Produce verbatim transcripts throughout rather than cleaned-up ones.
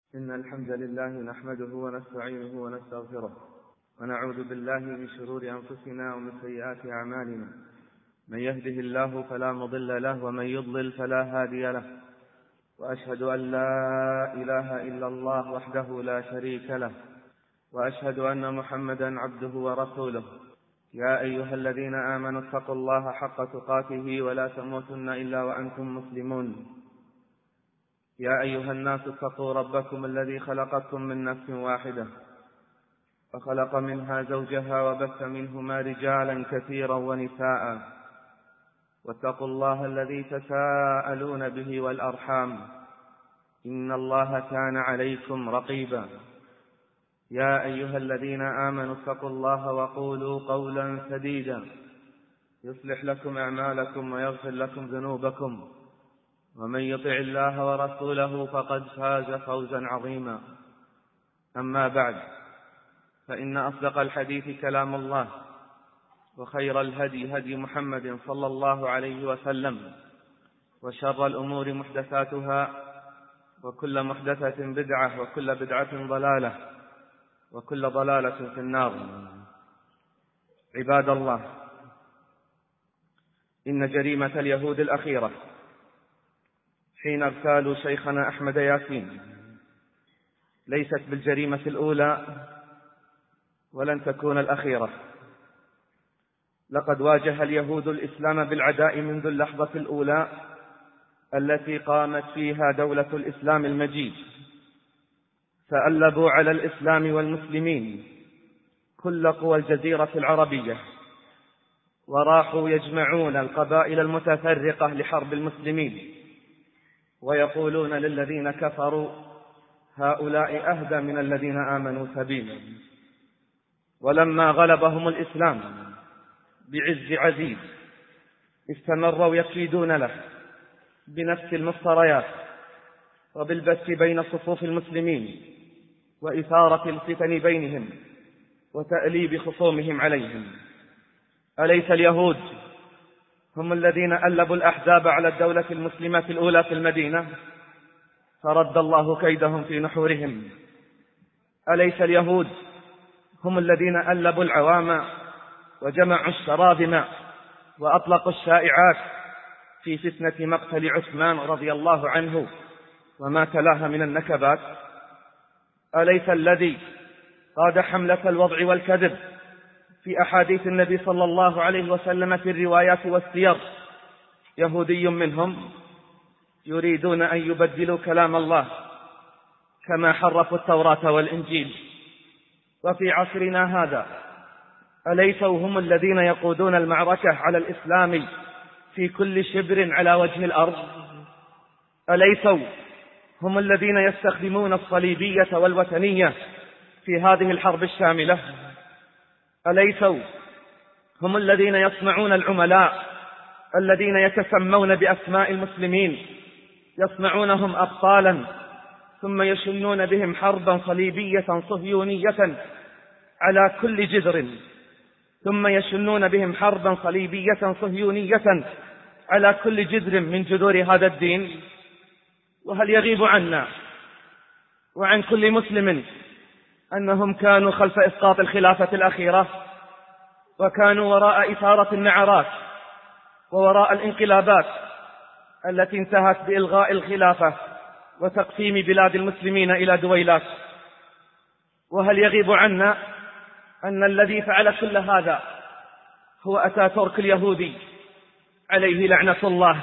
إن الحمد لله نحمده ونستعينه ونستغفره ونعوذ بالله من شرور أنفسنا ومن سيئات أعمالنا. من يهده الله فلا مضل له ومن يضلل فلا هادي له، وأشهد أن لا إله إلا الله وحده لا شريك له، وأشهد أن محمدا عبده ورسوله. يا أيها الذين آمنوا اتقوا الله حق تقاته ولا تموتن إلا وأنتم مسلمون. يا أيها الناس اتقوا ربكم الذي خلقكم من نفس واحدة وخلق منها زوجها وبث منهما رجالا كثيرا ونساء، واتقوا الله الذي تساءلون به والأرحام إن الله كان عليكم رقيبا. يا أيها الذين آمنوا اتقوا الله وقولوا قولا سديدا يصلح لكم أعمالكم ويغفر لكم ذنوبكم، ومن يطع الله ورسوله فقد فاز فوزا عظيما. أما بعد، فإن أصدق الحديث كلام الله، وخير الهدي هدي محمد صلى الله عليه وسلم، وشر الأمور محدثاتها، وكل محدثة بدعة، وكل بدعة ضلالة، وكل ضلالة في النار. عباد الله، إن جريمة اليهود الأخيرة حين ارسالوا شيخنا أحمد ياسين ليست بالجريمة الأولى ولن تكون الأخيرة. لقد واجه اليهود الإسلام بالعداء منذ اللحظة الأولى التي قامت فيها دولة الإسلام المجيد، فألبوا على الإسلام والمسلمين كل قوى الجزيرة العربية، وراحوا يجمعون القبائل المتفرقة لحرب المسلمين، ويقولون للذين كفروا هؤلاء أهدى من الذين آمنوا سبيلا. ولما غلبهم الإسلام بعز عزيز استمروا يكيدون له بنفس المفتريات وبالبث بين صفوف المسلمين وإثارة الفتن بينهم وتأليب خصومهم عليهم. أليس اليهود هم الذين ألبوا الأحزاب على الدولة المسلمة الأولى في المدينة فرد الله كيدهم في نحورهم؟ أليس اليهود هم الذين ألبوا العوام وجمعوا الشراذم وأطلقوا الشائعات في فتنة مقتل عثمان رضي الله عنه وما تلاها من النكبات؟ أليس الذي قاد حملة الوضع والكذب في أحاديث النبي صلى الله عليه وسلم في الروايات والسير يهودي منهم يريدون أن يبدلوا كلام الله كما حرفوا التوراة والإنجيل؟ وفي عصرنا هذا أليسوا هم الذين يقودون المعركة على الإسلام في كل شبر على وجه الأرض؟ أليسوا هم الذين يستخدمون الصليبية والوثنية في هذه الحرب الشاملة؟ أليسوا هم الذين يصنعون العملاء الذين يتسمون بأسماء المسلمين، يصنعونهم أبطالا ثم يشنون بهم حربا صليبية صهيونية على كل جذر، ثم يشنون بهم حربا صليبية صهيونية على كل جذر من جذور هذا الدين؟ وهل يغيب عنا وعن كل مسلم أنهم كانوا خلف إسقاط الخلافة الأخيرة، وكانوا وراء إثارة النعرات ووراء الانقلابات التي انتهت بإلغاء الخلافة وتقسيم بلاد المسلمين إلى دويلات؟ وهل يغيب عنا أن الذي فعل كل هذا هو أتاتورك اليهودي عليه لعنة الله؟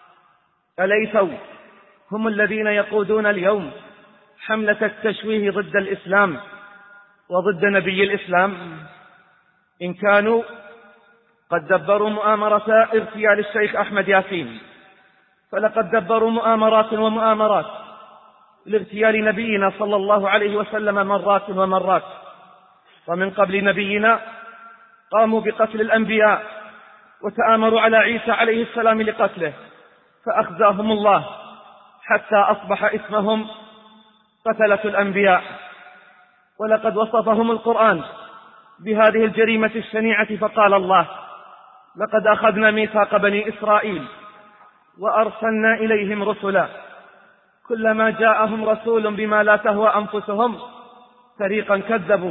أليسوا هم الذين يقودون اليوم حملة التشويه ضد الإسلام وضد نبي الإسلام؟ إن كانوا قد دبروا مؤامرة اغتيال الشيخ أحمد ياسين، فلقد دبروا مؤامرات ومؤامرات لاغتيال نبينا صلى الله عليه وسلم مرات ومرات. ومن قبل نبينا قاموا بقتل الأنبياء وتآمروا على عيسى عليه السلام لقتله، فأخزاهم الله حتى أصبح اسمهم قتلة الأنبياء. ولقد وصفهم القرآن بهذه الجريمة الشنيعة فقال الله: لقد أخذنا ميثاق بني إسرائيل وأرسلنا إليهم رسلا كلما جاءهم رسول بما لا تهوى أنفسهم فريقا كذبوا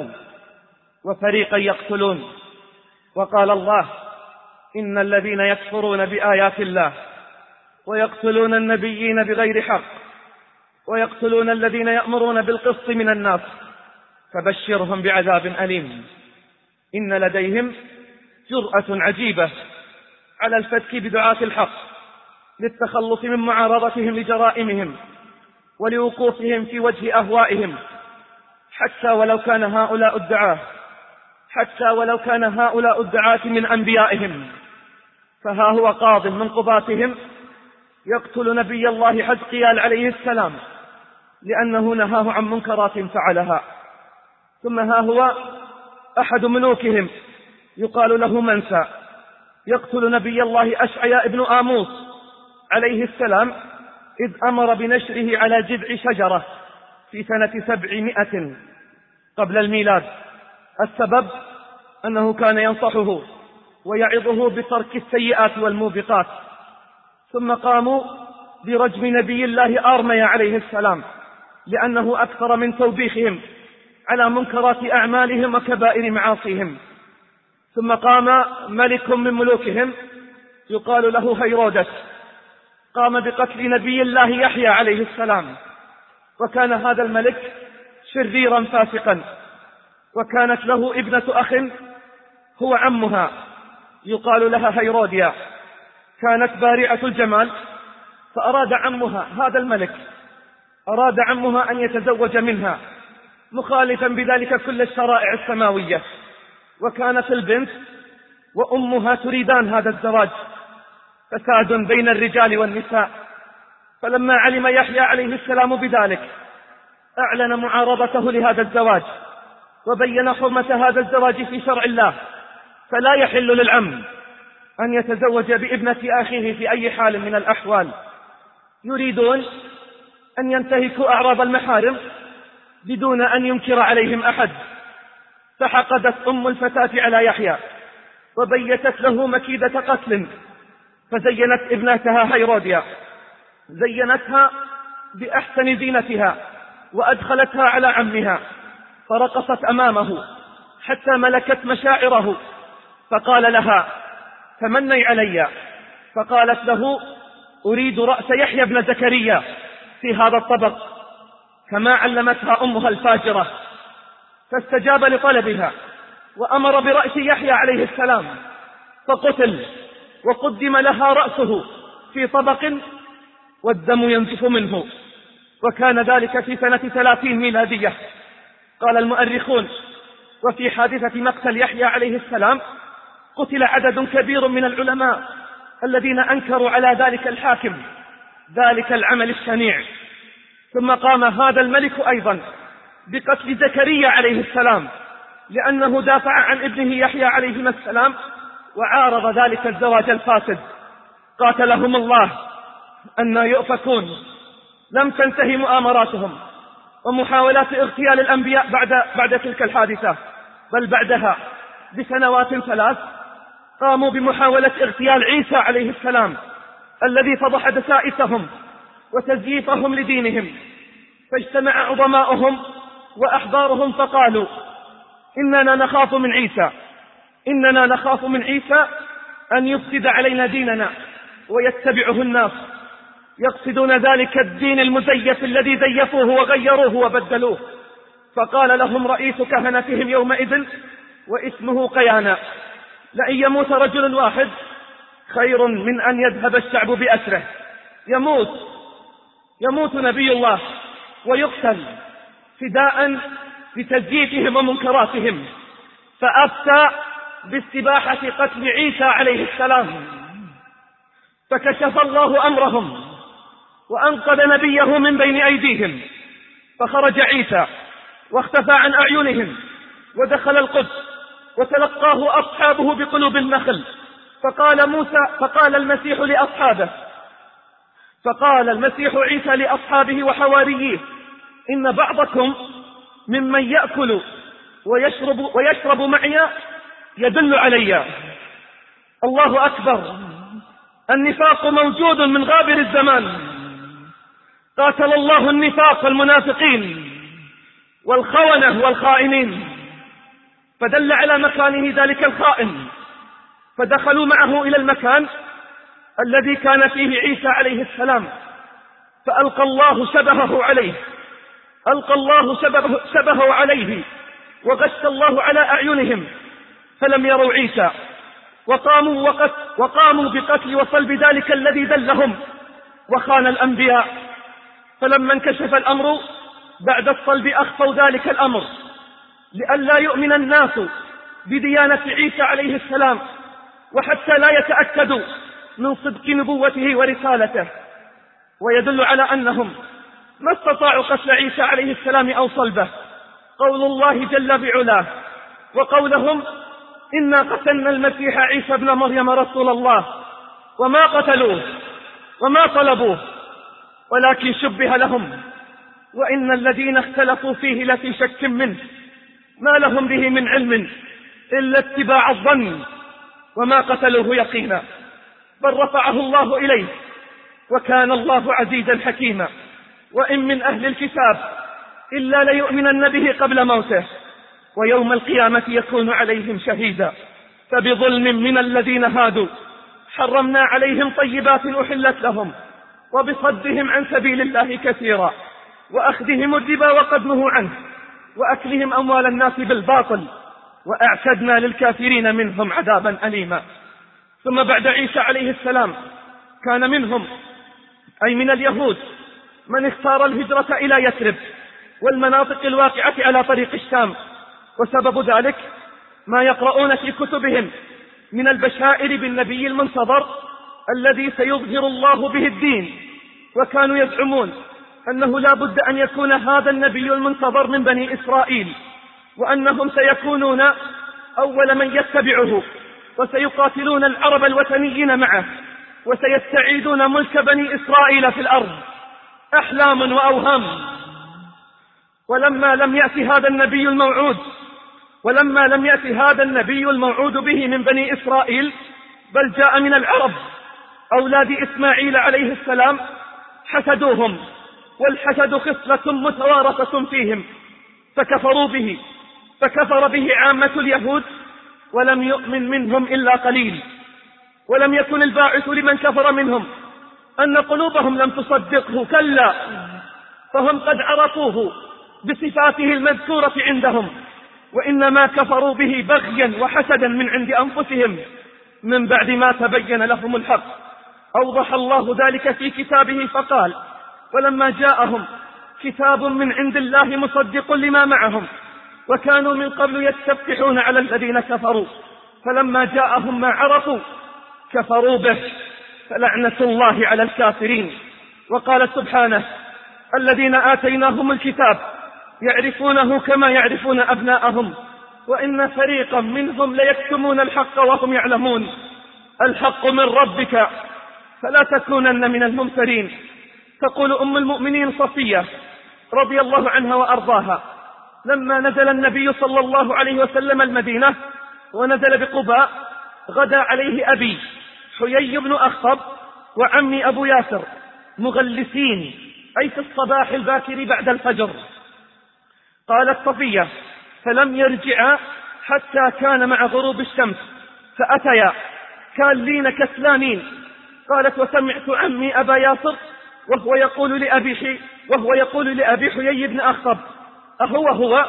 وفريقا يقتلون. وقال الله: إن الذين يكفرون بآيات الله ويقتلون النبيين بغير حق ويقتلون الذين يأمرون بالقسط من الناس فبشرهم بعذاب أليم. إن لديهم جرأة عجيبة على الفتك بدعاة الحق للتخلص من معارضتهم لجرائمهم ولوقوفهم في وجه أهوائهم، حتى ولو كان هؤلاء الدعاة حتى ولو كان هؤلاء الدعاة من أنبيائهم. فها هو قاض من قضاتهم يقتل نبي الله حزقيال عليه السلام لأنه نهاه عن منكرات فعلها. ثم ها هو أحد ملوكهم يقال له منسى يقتل نبي الله أشعياء بن آموس عليه السلام إذ أمر بنشره على جذع شجرة في سنة سبعمائة قبل الميلاد. السبب أنه كان ينصحه ويعظه بترك السيئات والموبقات. ثم قاموا برجم نبي الله آرميا عليه السلام لأنه أكثر من توبيخهم على منكرات أعمالهم وكبائر معاصيهم. ثم قام ملك من ملوكهم يقال له هيرودس قام بقتل نبي الله يحيى عليه السلام، وكان هذا الملك شريرا فاسقا، وكانت له ابنة أخ هو عمها يقال لها هيروديا، كانت بارعة الجمال، فأراد عمها هذا الملك أراد عمها أن يتزوج منها مخالفا بذلك كل الشرائع السماوية، وكانت البنت وأمها تريدان هذا الزواج، فساد بين الرجال والنساء. فلما علم يحيى عليه السلام بذلك أعلن معارضته لهذا الزواج وبين حرمة هذا الزواج في شرع الله، فلا يحل للعم أن يتزوج بابنة أخيه في أي حال من الأحوال. يريدون أن ينتهكوا أعراض المحارم بدون أن ينكر عليهم أحد. فحقدت أم الفتاة على يحيى وبيتت له مكيدة قتل، فزينت ابنتها هيروديا زينتها بأحسن زينتها وأدخلتها على عمها فرقصت أمامه حتى ملكت مشاعره، فقال لها: تمني علي. فقالت له: أريد رأس يحيى بن زكريا في هذا الطبق، كما علمتها أمها الفاجرة. فاستجاب لطلبها وأمر برأس يحيى عليه السلام فقتل، وقدم لها رأسه في طبق والدم ينزف منه. وكان ذلك في سنة ثلاثين ميلادية. قال المؤرخون: وفي حادثة مقتل يحيى عليه السلام قتل عدد كبير من العلماء الذين أنكروا على ذلك الحاكم ذلك العمل الشنيع. ثم قام هذا الملك أيضا بقتل زكريا عليه السلام لأنه دافع عن ابنه يحيى عليه السلام وعارض ذلك الزواج الفاسد. قاتلهم الله أن يؤفكون. لم تنتهي مؤامراتهم ومحاولات اغتيال الأنبياء بعد, بعد تلك الحادثة، بل بعدها بسنوات ثلاث قاموا بمحاولة اغتيال عيسى عليه السلام الذي فضح دسائسهم وتزييفهم لدينهم. فاجتمع عظماؤهم وأحبارهم فقالوا: إننا نخاف من عيسى إننا نخاف من عيسى أن يفسد علينا ديننا ويتبعه الناس، يقصدون ذلك الدين المزيف الذي زيفوه وغيروه وبدلوه. فقال لهم رئيس كهنتهم يومئذ واسمه قيانا: لأن يموت رجل واحد خير من أن يذهب الشعب بأسره. يموت يموت نبي الله ويقتل فداء بتزييفهم ومنكراتهم. فأفتى باستباحة قتل عيسى عليه السلام، فكشف الله أمرهم وأنقذ نبيه من بين أيديهم. فخرج عيسى واختفى عن أعينهم ودخل القدس وتلقاه أصحابه بقلوب النخل. فقال موسى فقال المسيح لأصحابه فقال المسيح عيسى لأصحابه وحواريه: إن بعضكم ممن يأكل ويشرب, ويشرب معي يدل علي. الله أكبر. النفاق موجود من غابر الزمان. قاتل الله النفاق والمنافقين والخونة والخائنين. فدل على مكانه ذلك الخائن، فدخلوا معه إلى المكان الذي كان فيه عيسى عليه السلام، فألقى الله شبهه عليه ألقى الله شبهه, شبهه عليه وغش الله على أعينهم فلم يروا عيسى، وقاموا, وقت وقاموا بقتل وصلب ذلك الذي دلهم وخان الأنبياء. فلما انكشف الأمر بعد الصلب أخفوا ذلك الأمر لئلا يؤمن الناس بديانة عيسى عليه السلام، وحتى لا يتأكدوا من صدق نبوته ورسالته. ويدل على أنهم ما استطاعوا قتل عيسى عليه السلام أو صلبه قول الله جل بعلاه، وقولهم إنا قتلنا المسيح عيسى ابن مريم رسول الله وما قتلوه وما طلبوه ولكن شبه لهم، وإن الذين اختلفوا فيه لفي شك منه ما لهم به من علم إلا اتباع الظن وما قتلوه يقينا، بل رفعه الله إليه وكان الله عزيزا حكيما. وإن من أهل الكتاب إلا ليؤمنن به قبل موته ويوم القيامة يكون عليهم شهيدا. فبظلم من الذين هادوا حرمنا عليهم طيبات أحلت لهم وبصدهم عن سبيل الله كثيرا وأخذهم الربا وقد نهوا عنه وأكلهم أموال الناس بالباطل وأعتدنا للكافرين منهم عذابا أليما. ثم بعد عيسى عليه السلام كان منهم أي من اليهود من اختار الهجرة إلى يثرب والمناطق الواقعة على طريق الشام، وسبب ذلك ما يقرؤون في كتبهم من البشائر بالنبي المنتظر الذي سيظهر الله به الدين، وكانوا يزعمون أنه لا بد أن يكون هذا النبي المنتظر من بني إسرائيل، وأنهم سيكونون أول من يتبعه وسيقاتلون العرب الوثنيين معه وسيستعيدون ملك بني إسرائيل في الأرض. أحلام وأوهام. ولما لم يأتي هذا النبي الموعود ولما لم يأتي هذا النبي الموعود به من بني إسرائيل بل جاء من العرب أولاد إسماعيل عليه السلام حسدوهم، والحسد خصلة متوارثة فيهم فكفروا به فكفر به عامة اليهود ولم يؤمن منهم إلا قليل. ولم يكن الباعث لمن كفر منهم أن قلوبهم لم تصدقه، كلا، فهم قد عرفوه بصفاته المذكورة عندهم، وإنما كفروا به بغيا وحسدا من عند أنفسهم من بعد ما تبين لهم الحق. أوضح الله ذلك في كتابه فقال ولما جاءهم كتاب من عند الله مصدق لما معهم وكانوا من قبل يستفتحون على الذين كفروا فلما جاءهم ما عرفوا كفروا به فلعنة الله على الكافرين. وقال سبحانه الذين آتيناهم الكتاب يعرفونه كما يعرفون أبناءهم وإن فريقا منهم ليكتمون الحق وهم يعلمون الحق من ربك فلا تكونن من الممترين. تقول أم المؤمنين صفية رضي الله عنها وأرضاها لما نزل النبي صلى الله عليه وسلم المدينة ونزل بقباء غدا عليه أبي حيي بن أخطب وعمي أبو ياسر مغلسين أي في الصباح الباكر بعد الفجر. قالت صفية فلم يرجعا حتى كان مع غروب الشمس فأتيا كالين كسلانين. قالت وسمعت عمي أبا ياسر وهو يقول لأبي حي وهو يقول لأبي حيي بن أخطب أهو هو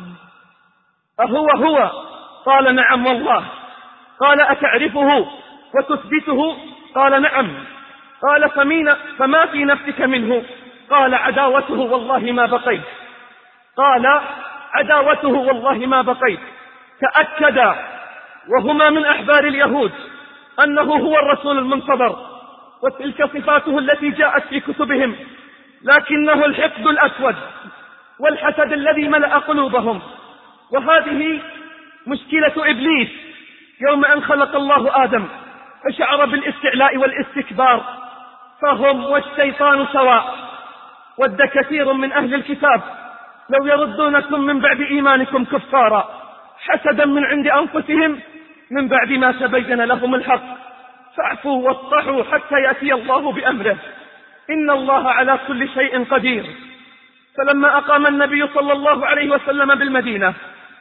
أهو هو قال نعم والله. قال أتعرفه وتثبته؟ قال نعم. قال فمين فما في نفسك منه؟ قال عداوته والله ما بقيت. قال عداوته والله ما بقيت. تأكدا وهما من أحبار اليهود أنه هو الرسول المنتظر وتلك صفاته التي جاءت في كتبهم، لكنه الحقد الأسود والحسد الذي ملأ قلوبهم. وهذه مشكلة إبليس يوم أن خلق الله آدم فشعر بالاستعلاء والاستكبار، فهم والشيطان سواء. ود كثير من أهل الكتاب لو يردونكم من بعد إيمانكم كفارا حسدا من عند أنفسهم من بعد ما تبين لهم الحق، فاعفوا واصفحوا حتى يأتي الله بأمره إن الله على كل شيء قدير. فلما أقام النبي صلى الله عليه وسلم بالمدينة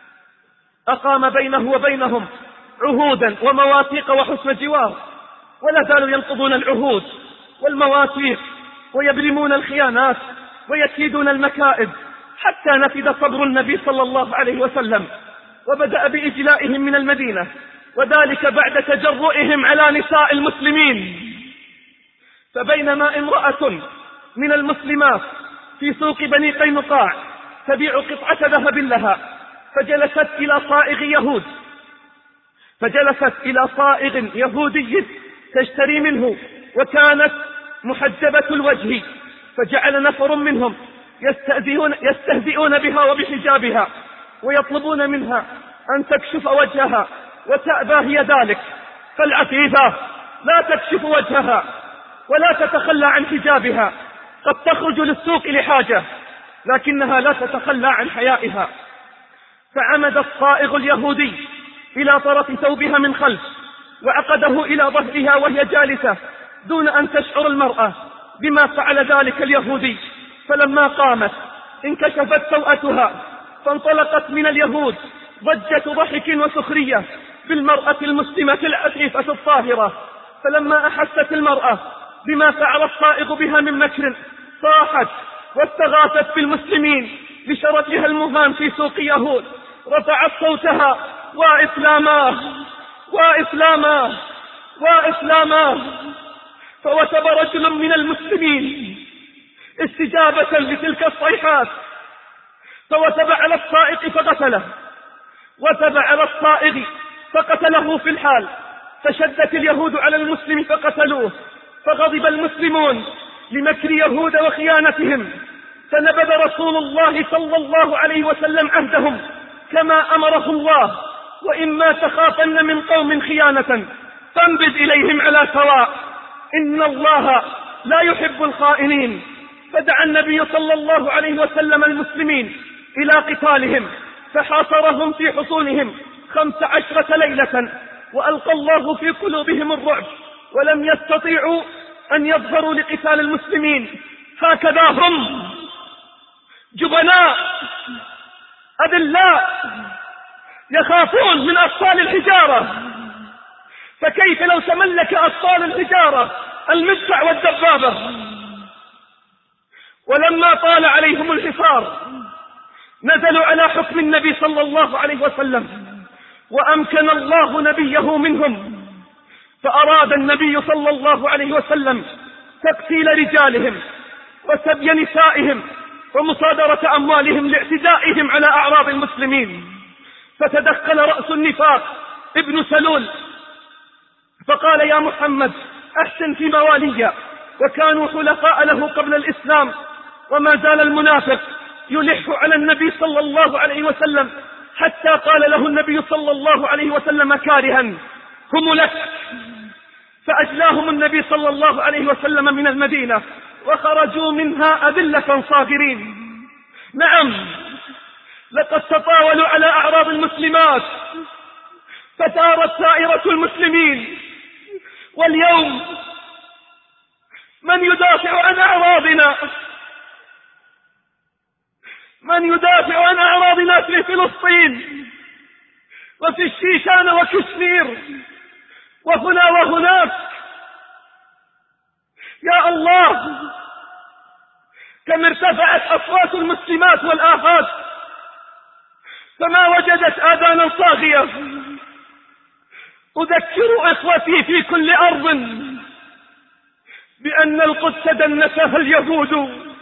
أقام بينه وبينهم عهودا ومواثيق وحسن جوار، ولا زالوا ينقضون العهود والمواثيق ويبرمون الخيانات ويكيدون المكائد، حتى نفد صبر النبي صلى الله عليه وسلم وبدأ بإجلائهم من المدينة، وذلك بعد تجرؤهم على نساء المسلمين. فبينما امرأة من المسلمات في سوق بني قينقاع تبيع قطعة ذهب لها، فجلست إلى صائغ يهود فجلست إلى صائغ يهودي تشتري منه، وكانت محجبة الوجه، فجعل نفر منهم يستهزئون, يستهزئون بها وبحجابها ويطلبون منها أن تكشف وجهها، وتأبى هي ذلك. فالعفيفة لا تكشف وجهها ولا تتخلى عن حجابها، قد تخرج للسوق لحاجة لكنها لا تتخلى عن حيائها. فعمد الصائغ اليهودي إلى طرف ثوبها من خلف وعقده إلى ظهرها وهي جالسة دون أن تشعر المرأة بما فعل ذلك اليهودي. فلما قامت انكشفت سوءتها، فانطلقت من اليهود ضجة ضحك وسخرية بالمرأة المسلمة العفيفة الطاهرة. فلما أحست المرأة بما فعل الصائغ بها من مكر صاحت واستغاثت بالمسلمين لشرفها المهان في سوق يهود، رفعت صوتها: وإسلاما وإسلاما وإسلاما. فوثب رجل من المسلمين استجابة لتلك الصيحات، فوثب على الصائغ فقتله، وثب على الصائغ فقتله في الحال. فشدت اليهود على المسلم فقتلوه، فغضب المسلمون لمكر يهود وخيانتهم، فنبذ رسول الله صلى الله عليه وسلم عهدهم كما أمره الله: وإما تخافن من قوم خيانة فانبذ إليهم على سواء، إن الله لا يحب الخائنين. فدعا النبي صلى الله عليه وسلم المسلمين إلى قتالهم، فحاصرهم في حصونهم خمس عشرة ليلة، وألقى الله في قلوبهم الرعب، ولم يستطيعوا أن يظهروا لقتال المسلمين. هكذا هم جبناء أذلاء يخافون من أطفال الحجارة، فكيف لو تملك أطفال الحجارة المدفع والدبابة؟ ولما طال عليهم الحصار نزلوا على حكم النبي صلى الله عليه وسلم، وأمكن الله نبيه منهم، فأراد النبي صلى الله عليه وسلم تقتيل رجالهم وسبي نسائهم ومصادرة أموالهم لاعتدائهم على أعراض المسلمين. فتدخل رأس النفاق ابن سلول فقال: يا محمد أحسن في موالي. وكانوا حلفاء له قبل الإسلام، وما زال المنافق يلح على النبي صلى الله عليه وسلم، حتى قال له النبي صلى الله عليه وسلم كارها: هم لك. فأجلاهم النبي صلى الله عليه وسلم من المدينة، وخرجوا منها أذلة صاغرين. نعم، لقد تطاولوا على أعراض المسلمات فتارت سائرة المسلمين، واليوم من يدافع عن أعراضنا؟ من يدافع عن أعراضنا في فلسطين وفي الشيشان وكشمير وهنا وهناك؟ يا الله، كم ارتفعت أصوات المسلمات والآهات فما وجدت آذانا صاغية. أذكر إخوتي في كل أرض بأن القدس دنسها اليهود،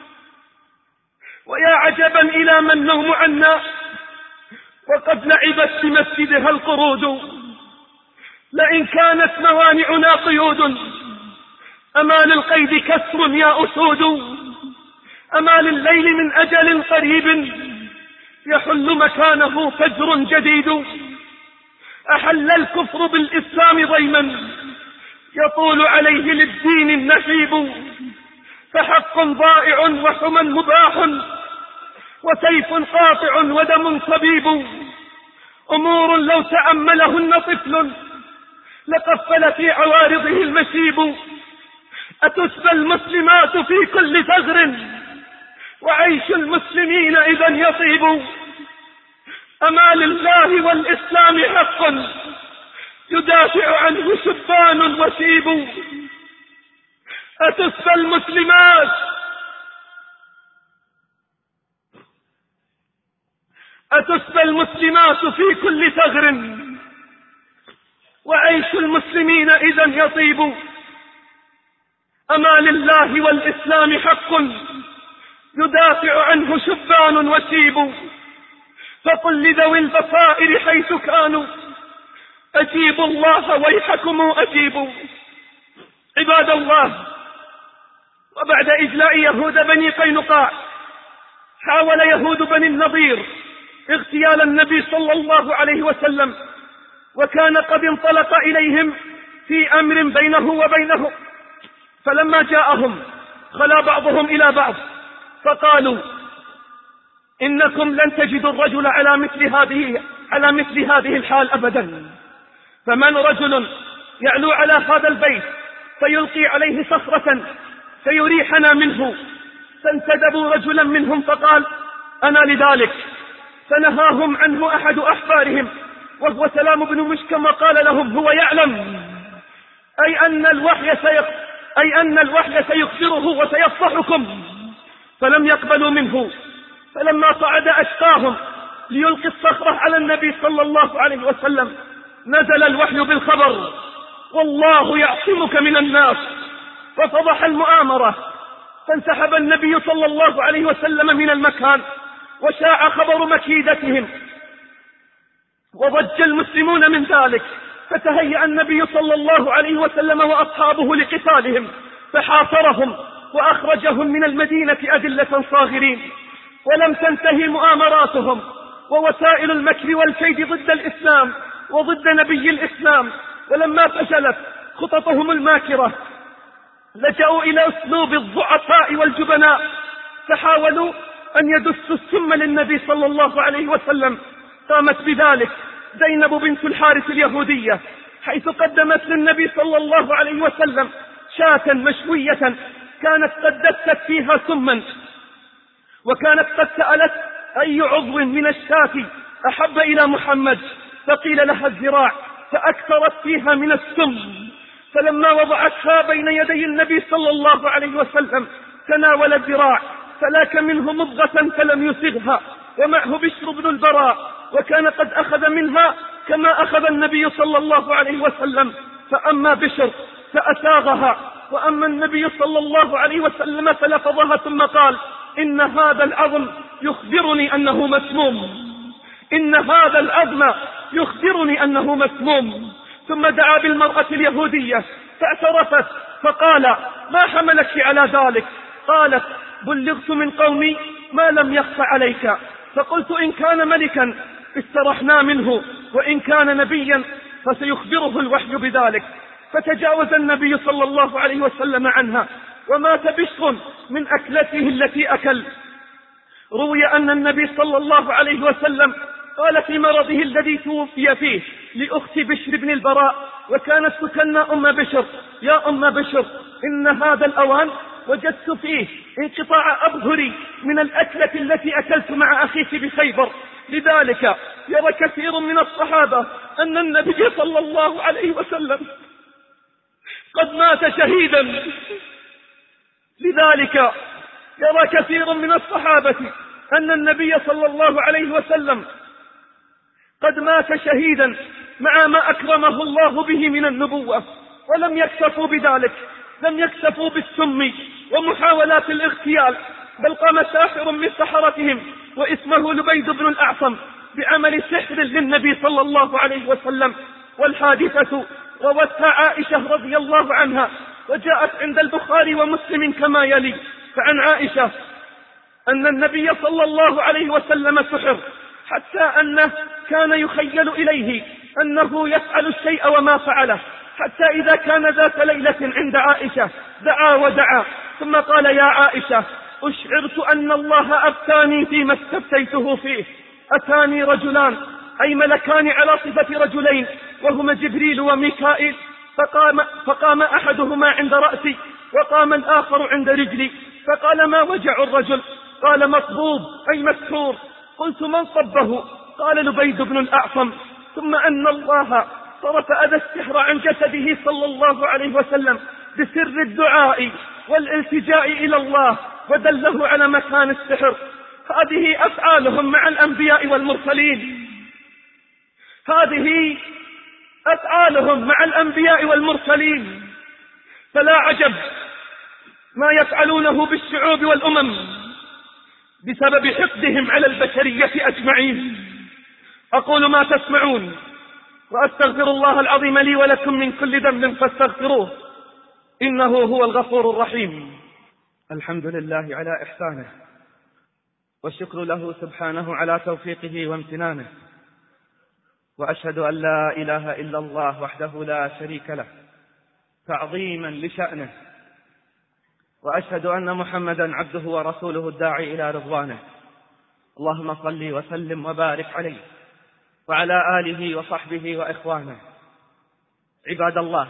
ويا عجبا إلى من النوم عنا وقد لعبت في مسجدها القرود. لئن كانت موانعنا قيود أما للقيد كسر يا أسود، أما لليل من أجل قريب يحل مكانه فجر جديد. أحل الكفر بالإسلام ضيما يطول عليه للدين النشيب، فحق ضائع وحمى مباح وسيف قاطع ودم صبيب، أمور لو تأملهن طفل لقفل في عوارضه المشيب. أتسبى المسلمات في كل ثغر وعيش المسلمين إذا يطيب. أما لله والإسلام حق يدافع عنه شبان وشيب. أتسبى المسلمات أتسبى المسلمات في كل ثغر وعيش المسلمين إذا يطيب. أما لله والإسلام حق يدافع عنه شبان وشيب. فقل لذوي البصائر حيث كانوا أجيبوا الله ويحكم أجيبوا. عباد الله، وبعد إجلاء يهود بني قينقاع حاول يهود بني النضير اغتيال النبي صلى الله عليه وسلم، وكان قد انطلق إليهم في أمر بينه وبينهم. فلما جاءهم خلا بعضهم إلى بعض فقالوا إنكم لن تجدوا الرجل على مثل هذه على مثل هذه الحال أبدا. فمن رجل يعلو على هذا البيت فيلقي عليه صخرة فيريحنا منه. فانتدبوا رجلا منهم فقال أنا لذلك. فنهاهم عنه أحد أحبارهم وهو سلام بن مشكم وقال لهم هو يعلم أي أن الوحي سيخ أي أن الوحي سيخبره وسيفضحكم. فلم يقبلوا منه. فلما صعد أشقاهم ليلقي الصخرة على النبي صلى الله عليه وسلم نزل الوحي بالخبر والله يعصمك من الناس. ففضح المؤامرة. فانسحب النبي صلى الله عليه وسلم من المكان وشاع خبر مكيدتهم وضج المسلمون من ذلك. فتهيأ النبي صلى الله عليه وسلم وأصحابه لقتالهم فحاصرهم وأخرجهم من المدينة أذلة صاغرين. ولم تنتهي مؤامراتهم ووسائل المكر والكيد ضد الإسلام وضد نبي الإسلام. ولما فشلت خططهم الماكرة لجأوا إلى أسلوب الضعفاء والجبناء، فحاولوا أن يدسوا السم للنبي صلى الله عليه وسلم. قامت بذلك زينب بنت الحارث اليهودية، حيث قدمت للنبي صلى الله عليه وسلم شاة مشوية كانت قد دست فيها سما، وكانت قد سألت أي عضو من الشاة أحب إلى محمد، فقيل لها الذراع، فأكثرت فيها من السم. فلما وضعتها بين يدي النبي صلى الله عليه وسلم تناول الذراع فلاك منه مضغة فلم يسغها، ومعه بشر بن البراء، وكان قد أخذ منها كما أخذ النبي صلى الله عليه وسلم. فأما بشر فأساغها، وأما النبي صلى الله عليه وسلم فلفظها ثم قال إن هذا العظم يخبرني أنه مسموم إن هذا العظم يخبرني أنه مسموم. ثم دعا بالمرأة اليهودية فاعترفت فقال ما حملك على ذلك؟ قالت بلغت من قومي ما لم يخف عليك. فقلت إن كان ملكا استرحنا منه، وإن كان نبيا فسيخبره الوحي بذلك. فتجاوز النبي صلى الله عليه وسلم عنها، ومات بشر من أكلته التي أكل. روي أن النبي صلى الله عليه وسلم قال في مرضه الذي توفي فيه لأخت بشر بن البراء، وكانت تكنى أم بشر، يا أم بشر إن هذا الأوان وجدت فيه انقطاع أبهري من الأكلة التي أكلت مع أخيك بخيبر. لذلك يرى كثير من الصحابة أن النبي صلى الله عليه وسلم قد مات شهيدا. لذلك يرى كثير من الصحابة أن النبي صلى الله عليه وسلم قد مات شهيدا مع ما أكرمه الله به من النبوة. ولم يكتفوا بذلك، لم يكتفوا بالسم ومحاولات الاغتيال، بل قام ساحر من سحرتهم واسمه لبيد بن الأعصم بعمل سحر للنبي صلى الله عليه وسلم. والحادثة روتها عائشة رضي الله عنها، وجاءت عند البخاري ومسلم كما يلي. فعن عائشة أن النبي صلى الله عليه وسلم سحر، حتى أنه كان يخيل إليه أنه يفعل الشيء وما فعله، حتى إذا كان ذات ليلة عند عائشة دعا ودعا ثم قال يا عائشة أشعرت أن الله أفتاني فيما استفتيته فيه. أتاني رجلان أي ملكان على صفة رجلين، وهما جبريل وميكائيل، فقام, فقام أحدهما عند رأسي وقام الآخر عند رجلي فقال: ما وجع الرجل؟ قال: مصبوب أي مسحور. قلت: من صبه؟ قال: لبيد بن الأعصم. ثم أن الله صرف أذى السحر عن جسده صلى الله عليه وسلم بسر الدعاء والالتجاء إلى الله، ودله على مكان السحر. هذه أفعالهم مع الأنبياء والمرسلين، هذه أفعالهم مع الأنبياء والمرسلين. فلا عجب ما يفعلونه بالشعوب والأمم بسبب حقدهم على البشرية أجمعين. أقول ما تسمعون وأستغفر الله العظيم لي ولكم من كل ذنب فاستغفروه إنه هو الغفور الرحيم. الحمد لله على إحسانه، والشكر له سبحانه على توفيقه وامتنانه، وأشهد أن لا إله إلا الله وحده لا شريك له تعظيما لشأنه، وأشهد أن محمدا عبده ورسوله الداعي إلى رضوانه. اللهم صل وسلم وبارك عليه وعلى آله وصحبه وإخوانه. عباد الله،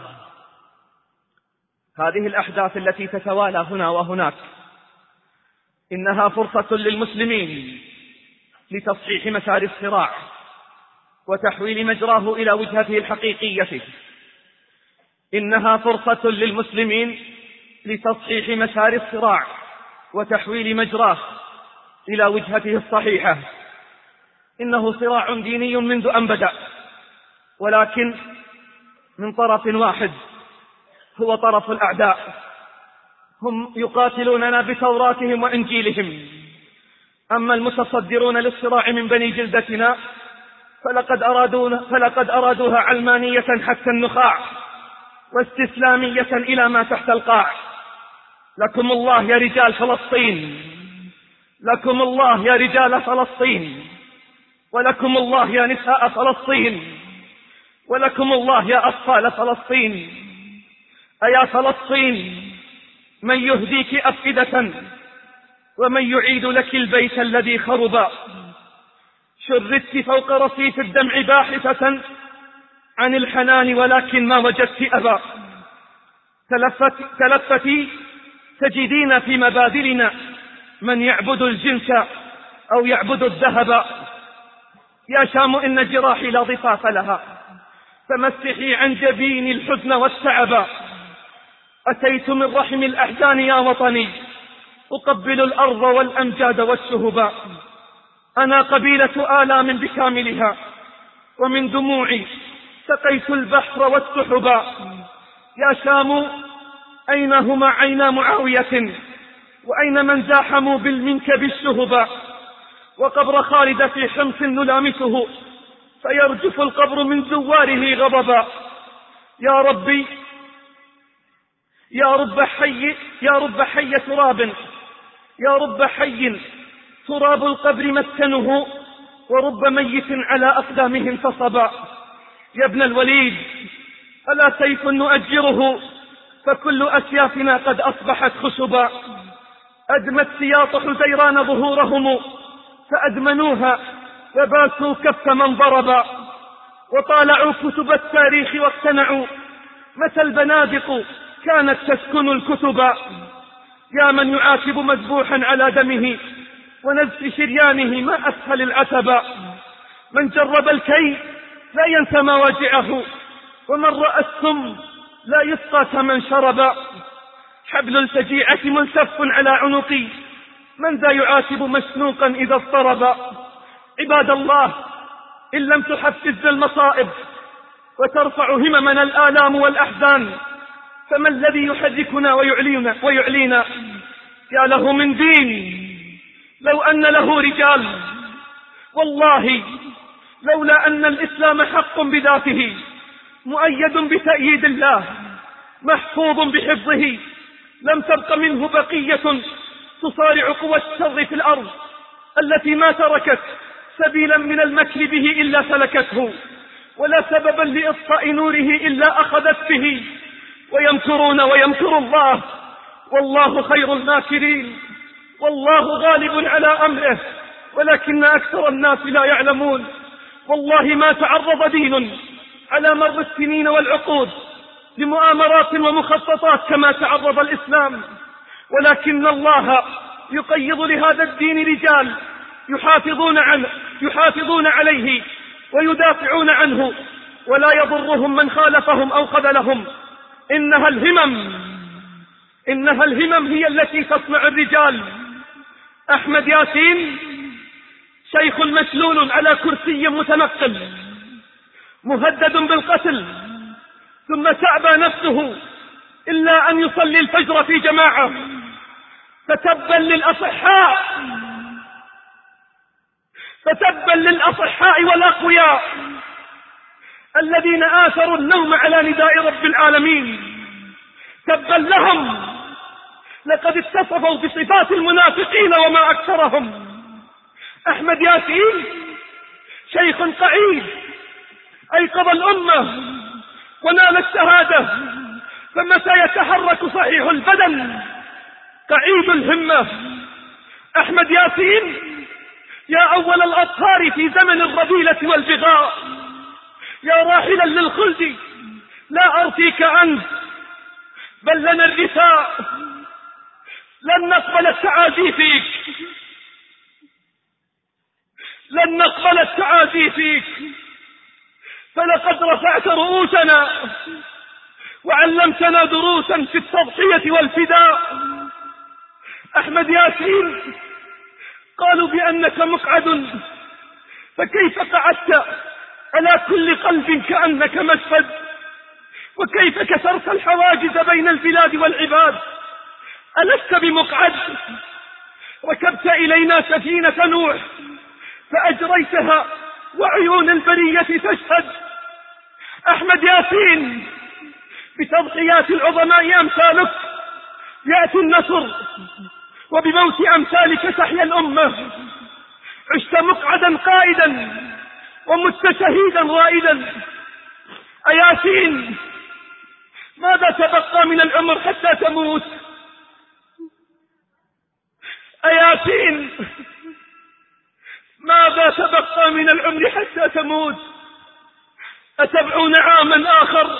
هذه الأحداث التي تتوالى هنا وهناك إنها فرصة للمسلمين لتصحيح مسار الصراع وتحويل مجراه إلى وجهته الحقيقية. إنها فرصة للمسلمين لتصحيح مسار الصراع وتحويل مجراه إلى وجهته الصحيحة. إنه صراع ديني منذ أن بدأ، ولكن من طرف واحد هو طرف الأعداء. هم يقاتلوننا بتوراتهم وإنجيلهم. أما المتصدرون للصراع من بني جلدتنا فلقد أرادونا فلقد أرادوها علمانية حتى النخاع، واستسلامية إلى ما تحت القاع. لكم الله يا رجال فلسطين، لكم الله يا رجال فلسطين، ولكم الله يا نساء فلسطين، ولكم الله يا أطفال فلسطين. أيا فلسطين، من يهديك أفئدة ومن يعيد لك البيت الذي خرب. شردت فوق رصيف الدمع باحثة عن الحنان ولكن ما وجدت أبا. تلفت تلفتي تجدين في مبادلنا من يعبد الجنس أو يعبد الذهب. يا شام إن جراحي لا ضفاف لها، فمسحي عن جبين الحزن والتعب. أتيت من رحم الأحزان يا وطني أقبل الأرض والأمجاد والشهباء. أنا قبيلة آلام بكاملها، ومن دموعي سقيت البحر والسحبا. يا شام أين هما عينا معاوية، وأين من زاحموا بالمنكب الشهبا. وقبر خالد في حمص نلامسه، فيرجف القبر من زواره غضبا. يا ربي يا رب حي يا رب حي تراب، يا رب حي تراب القبر مسكنه، ورب ميت على أقدامه انتصبا. يا ابن الوليد، ألا سيف نؤجره، فكل أسيافنا قد أصبحت خشبا. أدمت سياط حزيران ظهورهم فأدمنوها وباسوا كف من ضربا. وطالعوا كتب التاريخ واقتنعوا متى البنادق كانت تسكن الكتبا. يا من يعاتب مذبوحا على دمه ونزف شريانه ما أسهل العتبا. من جرب الكي لا ينسى مواجعه، ومن رأى السم لا يسقى كمن شربا. حبل الفجيعة ملتف على عنقي، من ذا يعاتب مسنوقا إذا اضطربا. عباد الله، إن لم تحفزنا المصائب وترفع هممنا الآلام والأحزان، فما الذي يحركنا ويعلينا, ويعلينا؟ يا له من دين لو أن له رجال. والله لولا أن الإسلام حق بذاته، مؤيد بتأييد الله، محفوظ بحفظه، لم تبق منه بقية تصارع قوى الشر في الأرض، التي ما تركت سبيلا من المكر به إلا سلكته، ولا سببا لإطفاء نوره إلا أخذت به. ويمكرون ويمكر الله، والله خير الماكرين. والله غالب على أمره، ولكن أكثر الناس لا يعلمون. والله ما تعرض دين على مر السنين والعقود لمؤامرات ومخططات كما تعرض الإسلام، ولكن الله يقيض لهذا الدين رجال يحافظون عنه يحافظون عليه ويدافعون عنه، ولا يضرهم من خالفهم أو خذلهم. إنها الهمم إنها الهمم هي التي تصنع الرجال. أحمد ياسين شيخ مشلول على كرسي متنقل، مهدد بالقتل، ثم تعبى نفسه إلا أن يصلي الفجر في جماعة. فتبا للأصحاء فتبا للأصحاء والأقوياء الذين آثروا النوم على نداء رب العالمين. تبا لهم، لقد اتصفوا بصفات المنافقين وما أكثرهم. أحمد ياسين شيخ قعيد أيقظ الأمة ونال الشهادة، فمتى يتحرك صحيح البدن قعيد الهمة. أحمد ياسين يا أول الأطهار في زمن الرذيلة والبغاء، يا راحلا للخلد لا أرثيك أنت بل لنا الرثاء، لن نقبل التعازي فيك لن نقبل التعازي فيك فلقد رفعت رؤوسنا وعلمتنا دروسا في التضحية والفداء. أحمد ياسين قالوا بأنك مقعد، فكيف قعدت على كل قلب كأنك مسفد؟ وكيف كسرت الحواجز بين البلاد والعباد؟ ألست بمقعد؟ ركبت إلينا سفينة نوح فأجريتها وعيون البرية تشهد. أحمد ياسين بتضحيات العظماء أمثالك يأتي النصر، وبموت أمثالك تحيا الأمة. عشت مقعدا قائدا ومت شهيدا رائدا. أياسين ماذا تبقى من العمر حتى تموت؟ أياسين ماذا تبقى من العمر حتى تموت؟ أتبعون عاما آخر؟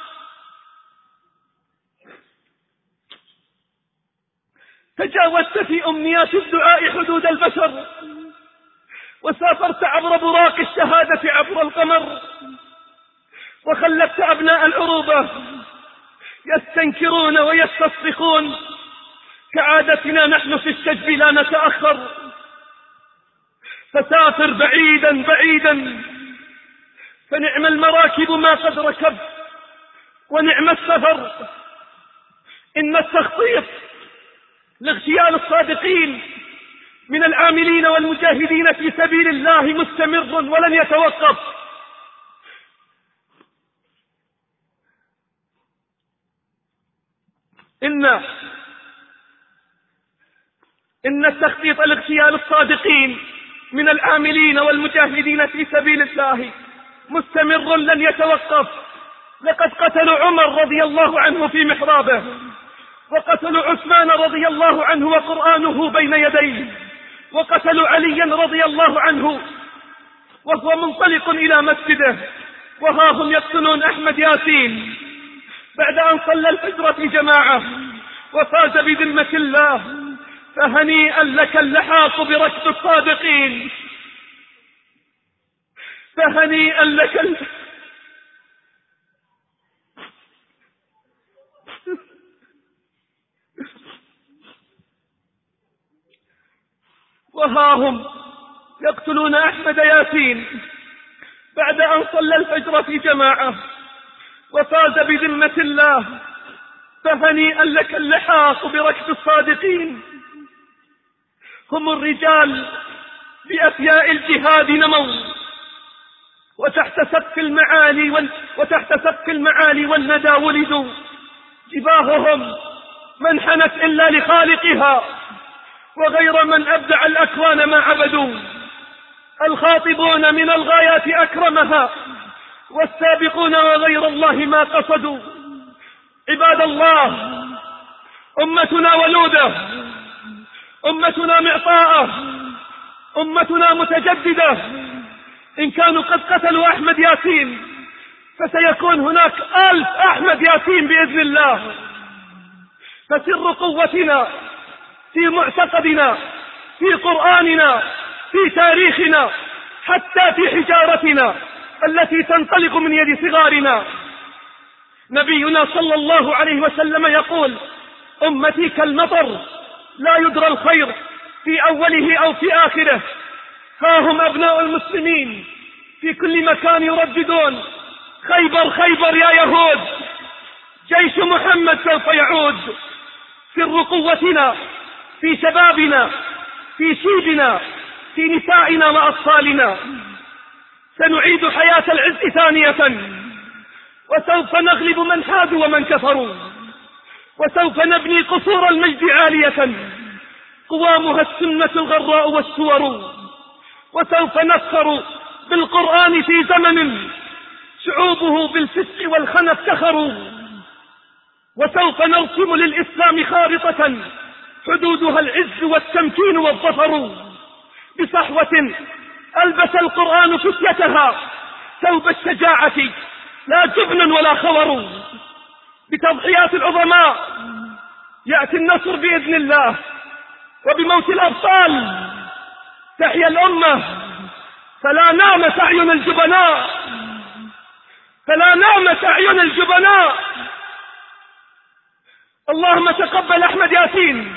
تجاوزت في أمنيات الدعاء حدود البشر، وسافرت عبر براق الشهادة عبر القمر، وخلفت أبناء العروبة يستنكرون ويستصرخون. كعادتنا نحن في الشجب لا نتأخر، فسافر بعيدا بعيدا، فنعم المراكب ما قد ركبت ونعم السفر. إن التخطيط لاغتيال الصادقين من العاملين والمجاهدين في سبيل الله مستمر ولن يتوقف. إن إن التخطيط لاغتيال الصادقين من العاملين والمجاهدين في سبيل الله مستمر لن يتوقف. لقد قتلوا عمر رضي الله عنه في محرابه، وقتلوا عثمان رضي الله عنه وقرآنه بين يديه، وقتلوا عليا رضي الله عنه وهو منطلق إلى مسجده، وها هم يقتلون أحمد ياسين بعد أن صلى الفجر في جماعة وفاز بذمة الله. فهنيئا لك اللحاق بركب الصادقين، فهنيئا لك ال... وها هم يقتلون أحمد ياسين بعد أن صلى الفجر في جماعة وفاز بذمة الله. فهنيئا لك اللحاق بركب الصادقين. هم الرجال بأفياء الجهاد نموا، وتحت سقف المعالي وال... وتحت سقف المعالي والندى ولدوا. جباههم ما انحنت إلا لخالقها، وغير من أبدع الأكوان ما عبدوا. الخاطبون من الغايات أكرمها، والسابقون وغير الله ما قصدوا. عباد الله، أمتنا ولودة، أمتنا معطاءة، أمتنا متجددة. إن كانوا قد قتلوا أحمد ياسين فسيكون هناك ألف أحمد ياسين بإذن الله. فسر قوتنا في معتقدنا، في قرآننا، في تاريخنا، حتى في حجارتنا التي تنطلق من يد صغارنا. نبينا صلى الله عليه وسلم يقول: أمتي كالمطر لا يدرى الخير في أوله أو في آخره. ها هم أبناء المسلمين في كل مكان يرددون: خيبر خيبر يا يهود، جيش محمد سوف يعود. سر قوتنا في شبابنا، في شيبنا، في نسائنا وأطفالنا. سنعيد حياة العز ثانية، وسوف نغلب من حادوا ومن كفروا، وسوف نبني قصور المجد عالية قوامها السنة الغراء والسور، وسوف نفخر بالقرآن في زمن شعوبه بالفسق والخنا افتخروا، وسوف نرسم للإسلام خارطة حدودها العز والتمكين والظفر. بصحوة ألبس القرآن فتيتها ثوب الشجاعة لا جبن ولا خور. بتضحيات العظماء يأتي النصر بإذن الله، وبموت الأبطال تحيا الأمة. فلا نامت أعين الجبناء، فلا نامت أعين الجبناء. اللهم تقبل أحمد ياسين،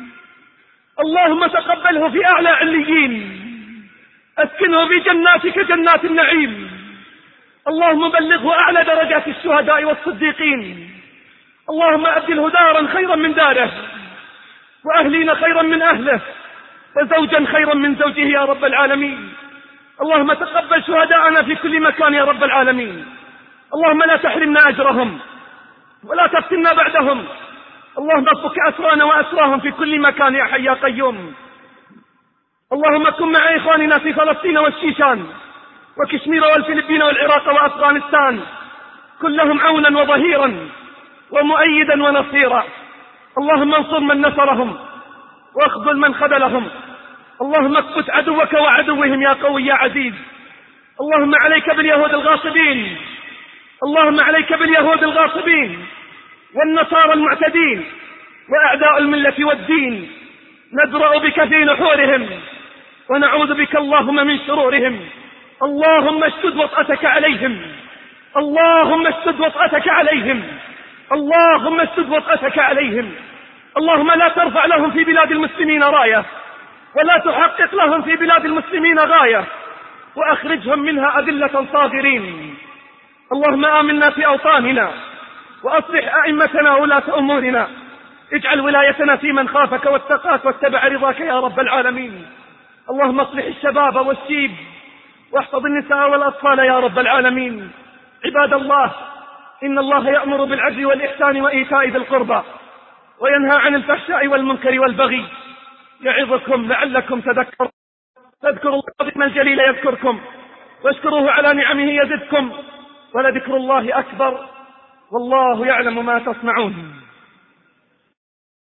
اللهم تقبله في أعلى عليين، أسكنه في جناتك جنات النعيم. اللهم بلغه أعلى درجات الشهداء والصديقين. اللهم أبدله دارا خيرا من داره، وأهلين خيرا من أهله، وزوجا خيرا من زوجه يا رب العالمين. اللهم تقبل شهداءنا في كل مكان يا رب العالمين. اللهم لا تحرمنا أجرهم ولا تفتنا بعدهم. اللهم افك أسرانا وأسراهم في كل مكان يا حي يا قيوم. اللهم كن مع إخواننا في فلسطين والشيشان وكشمير والفلبين والعراق وأفغانستان، كلهم عونا وظهيرا ومؤيدا ونصيرا. اللهم انصر من نصرهم واخذل من خذلهم. اللهم اكبت عدوك وعدوهم يا قوي يا عزيز. اللهم عليك باليهود الغاصبين، اللهم عليك باليهود الغاصبين والنصارى المعتدين وأعداء الملة والدين. ندرأ بك في نحورهم ونعوذ بك اللهم من شرورهم. اللهم اشتد وطأتك عليهم، اللهم اشتد وطأتك عليهم، اللهم اشتد وطأتك عليهم. اللهم لا ترفع لهم في بلاد المسلمين راية، ولا تحقق لهم في بلاد المسلمين غاية، وأخرجهم منها أذلة صاغرين. اللهم آمنا في أوطاننا، وأصلح أئمتنا ولاة أمورنا. اجعل ولايتنا في من خافك واتقاك واتبع رضاك يا رب العالمين. اللهم اصلح الشباب والشيب، واحفظ النساء والأطفال يا رب العالمين. عباد الله، إن الله يأمر بالعدل والإحسان وإيتاء ذي القربى، وينهى عن الفحشاء والمنكر والبغي. يعظكم لعلكم تذكرون. فاذكروا الله الجليل يذكركم، واشكروه على نعمه يزدكم، ولذكر الله أكبر، والله يعلم ما تصنعون.